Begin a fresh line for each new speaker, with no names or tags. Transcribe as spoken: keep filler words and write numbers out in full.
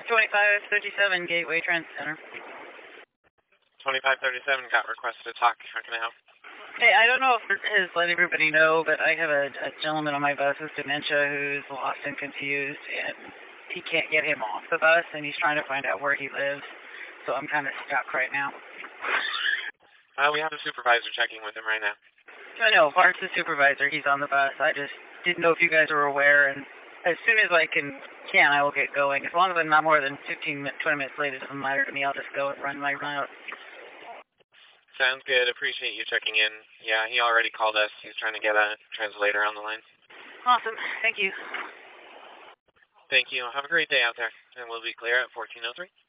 twenty-five thirty-seven Gateway Trend Center.
twenty-five thirty-seven got requested to talk. How can I help?
Hey, I don't know if it has let everybody know, but I have a, a gentleman on my bus with dementia who's lost and confused, and he can't get him off the bus, and he's trying to find out where he lives. So I'm kind of stuck right now.
Uh, we have a supervisor checking with him right now.
I know, Bart's the supervisor. He's on the bus. I just didn't know if you guys were aware, and as soon as I can, can I will get going. As long as I'm not more than fifteen, twenty minutes late, it doesn't matter to me. I'll just go and run my route.
Sounds good. Appreciate you checking in. Yeah, he already called us. He's trying to get a translator on the line.
Awesome. Thank you.
Thank you. Have a great day out there. And we'll be clear at fourteen oh three.